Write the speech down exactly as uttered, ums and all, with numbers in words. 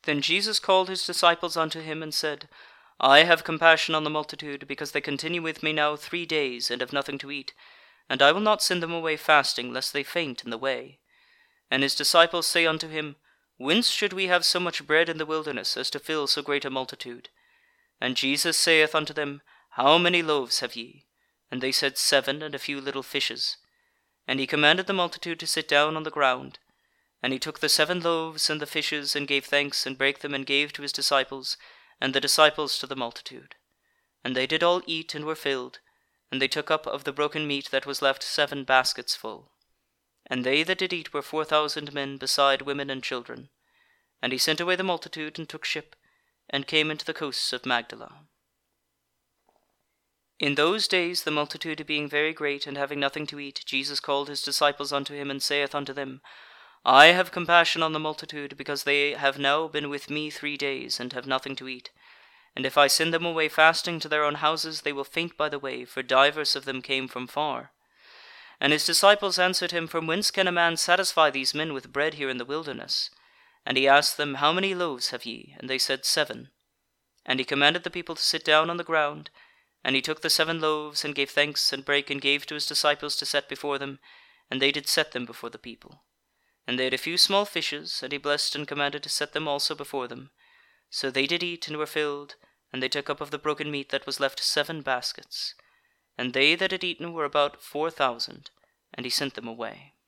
Then Jesus called his disciples unto him, and said, I have compassion on the multitude, because they continue with me now three days, and have nothing to eat: and I will not send them away fasting, lest they faint in the way. And his disciples say unto him, Whence should we have so much bread in the wilderness, as to fill so great a multitude? And Jesus saith unto them, How many loaves have ye? And they said, Seven, and a few little fishes. And he commanded the multitude to sit down on the ground. And he took the seven loaves and the fishes, and gave thanks, and brake them, and gave to his disciples, and the disciples to the multitude. And they did all eat, and were filled. And they took up of the broken meat that was left seven baskets full. And they that did eat were four thousand men, beside women and children. And he sent away the multitude, and took ship, and came into the coasts of Magdala. In those days the multitude being very great, and having nothing to eat, Jesus called his disciples unto him, and saith unto them, I have compassion on the multitude, because they have now been with me three days, and have nothing to eat. And if I send them away fasting to their own houses, they will faint by the way, for divers of them came from far. And his disciples answered him, From whence can a man satisfy these men with bread here in the wilderness? And he asked them, How many loaves have ye? And they said, Seven. And he commanded the people to sit down on the ground. And he took the seven loaves, and gave thanks, and brake, and gave to his disciples to set before them. And they did set them before the people. And they had a few small fishes, and he blessed and commanded to set them also before them. So they did eat, and were filled, and they took up of the broken meat that was left seven baskets. And they that had eaten were about four thousand, and he sent them away.